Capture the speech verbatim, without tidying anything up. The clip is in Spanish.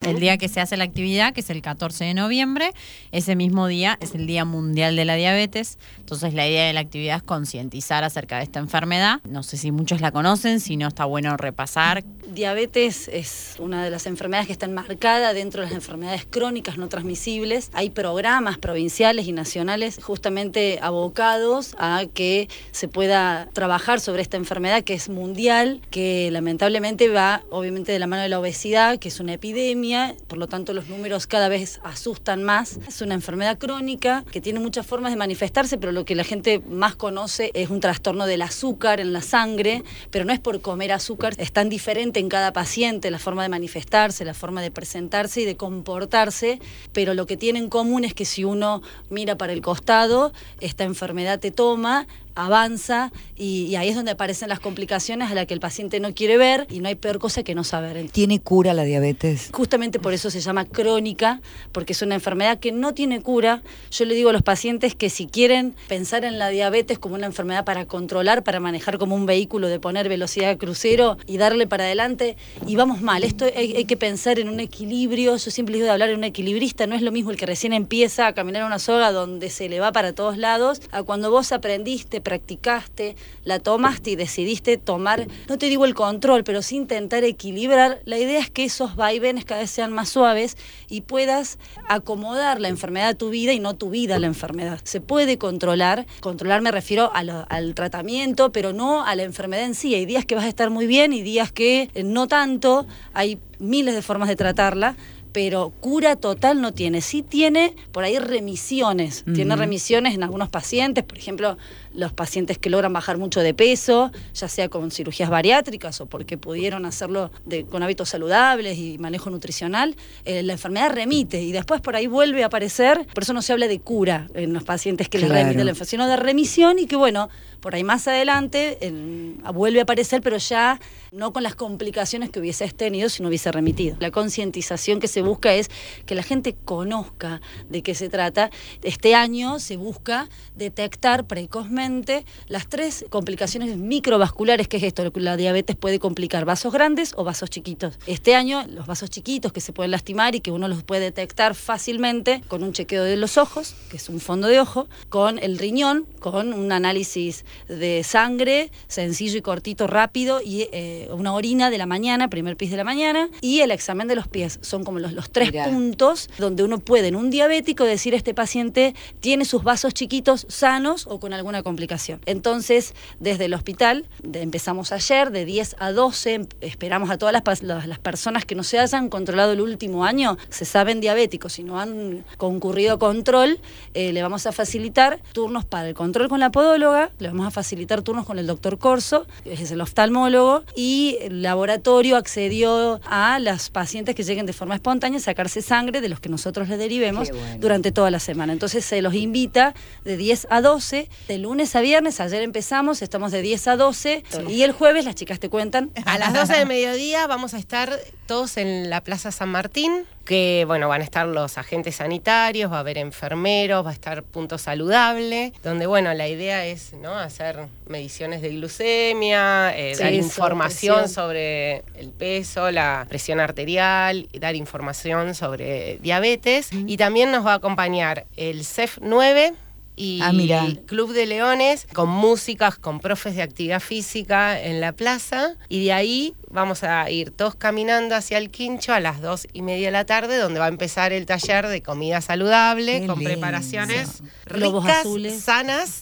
el día que se hace la actividad, que es el catorce de noviembre, ese mismo día es el Día Mundial de la Diabetes. Entonces la idea de la actividad es concientizar acerca de esta enfermedad. No sé si muchos la conocen, si no está bueno repasar. Diabetes es una de las enfermedades que está enmarcada dentro de las enfermedades crónicas no transmisibles. Hay programas provinciales y nacionales justamente abocados a que se pueda trabajar sobre esta enfermedad que es mundial, que lamentablemente va obviamente de la mano de la obesidad, que es una epidemia, por lo tanto los números cada vez asustan más. Es una enfermedad crónica que tiene muchas formas de manifestarse, pero lo que la gente más conoce es un trastorno del azúcar en la sangre, pero no es por comer azúcar, es tan diferente en cada paciente la forma de manifestarse, la forma de presentarse y de comportarse, pero lo que tiene en común es que si uno mira para el costado, esta enfermedad te toma, avanza y, y ahí es donde aparecen las complicaciones a las que el paciente no quiere ver y no hay peor cosa que no saber. ¿Tiene cura la diabetes? Justamente por eso se llama crónica, porque es una enfermedad que no tiene cura. Yo le digo a los pacientes que si quieren pensar en la diabetes como una enfermedad para controlar, para manejar como un vehículo de poner velocidad a crucero y darle para adelante, y vamos mal, esto hay, hay que pensar en un equilibrio. Yo siempre digo de hablar en un equilibrista, no es lo mismo el que recién empieza a caminar una soga donde se le va para todos lados, a cuando vos aprendiste, practicaste, la tomaste y decidiste tomar, no te digo el control, pero sí intentar equilibrar. La idea es que esos vaivenes cada vez sean más suaves y puedas acomodar la enfermedad a tu vida y no tu vida a la enfermedad. Se puede controlar, controlar me refiero a lo, al tratamiento, pero no a la enfermedad en sí. Hay días que vas a estar muy bien y días que eh, no tanto, hay miles de formas de tratarla, pero cura total no tiene. Sí tiene por ahí remisiones. Uh-huh. Tiene remisiones en algunos pacientes, por ejemplo, los pacientes que logran bajar mucho de peso, ya sea con cirugías bariátricas o porque pudieron hacerlo de, con hábitos saludables y manejo nutricional, eh, la enfermedad remite y después por ahí vuelve a aparecer. Por eso no se habla de cura en los pacientes que claro. les remite la enfermedad, sino de remisión y que bueno, por ahí más adelante en, vuelve a aparecer, pero ya no con las complicaciones que hubieses tenido si no hubiese remitido. La concientización que se busca es que la gente conozca de qué se trata. Este año se busca detectar precozmente las tres complicaciones microvasculares, que es esto, la diabetes puede complicar vasos grandes o vasos chiquitos. Este año los vasos chiquitos que se pueden lastimar y que uno los puede detectar fácilmente con un chequeo de los ojos, que es un fondo de ojo, con el riñón, con un análisis de sangre sencillo y cortito, rápido, y eh, una orina de la mañana, primer pis de la mañana, y el examen de los pies. Son como los, los tres Mirá. puntos donde uno puede en un diabético decir este paciente tiene sus vasos chiquitos sanos o con alguna complicación. Entonces, desde el hospital, de, empezamos ayer, de diez a doce, esperamos a todas las, las, las personas que no se hayan controlado el último año, se saben diabéticos y no han concurrido a control, eh, le vamos a facilitar turnos para el control con la podóloga, le vamos a facilitar turnos con el doctor Corso, que es el oftalmólogo, y el laboratorio accedió a las pacientes que lleguen de forma espontánea a sacarse sangre de los que nosotros les derivemos bueno. durante toda la semana. Entonces se los invita de diez a doce, de lunes a viernes. Ayer empezamos, estamos de diez a doce, sí. y el jueves las chicas te cuentan. A las doce del mediodía vamos a estar todos en la Plaza San Martín, que bueno, van a estar los agentes sanitarios, va a haber enfermeros, va a estar Punto Saludable, donde bueno, la idea es, ¿no?, hacer mediciones de glucemia, eh, sí, dar información presión. sobre el peso, la presión arterial, dar información sobre diabetes, mm. y también nos va a acompañar el C E F nueve y ah, Club de Leones, con músicas, con profes de actividad física en la plaza, y de ahí vamos a ir todos caminando hacia el Quincho a las dos y media de la tarde, donde va a empezar el taller de comida saludable, Qué con lindo. preparaciones ricas, sanas